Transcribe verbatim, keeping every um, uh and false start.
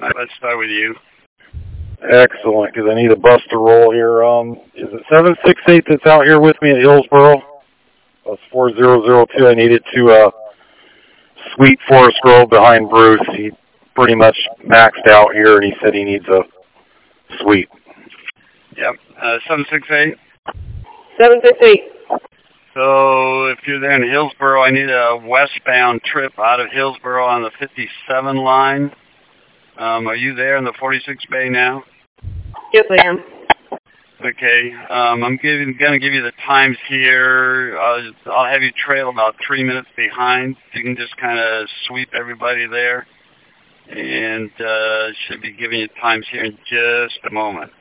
Let's start with you. Excellent, because I need a buster roll here. Um, is it seven six eight that's out here with me at Hillsboro? That's four zero zero two. I needed to uh, sweep Forest Grove behind Bruce. He pretty much maxed out here, and he said he needs a sweep. Yep, uh, seven six eight. seven six eight. So if you're there in Hillsboro, I need a westbound trip out of Hillsboro on the fifty-seven line. Um, are you there in the forty-six bay now? Yes, I am. Okay. Um, I'm giving, going to give you the times here. I'll, I'll have you trail about three minutes behind. You can just kind of sweep everybody there. And uh, should be giving you times here in just a moment.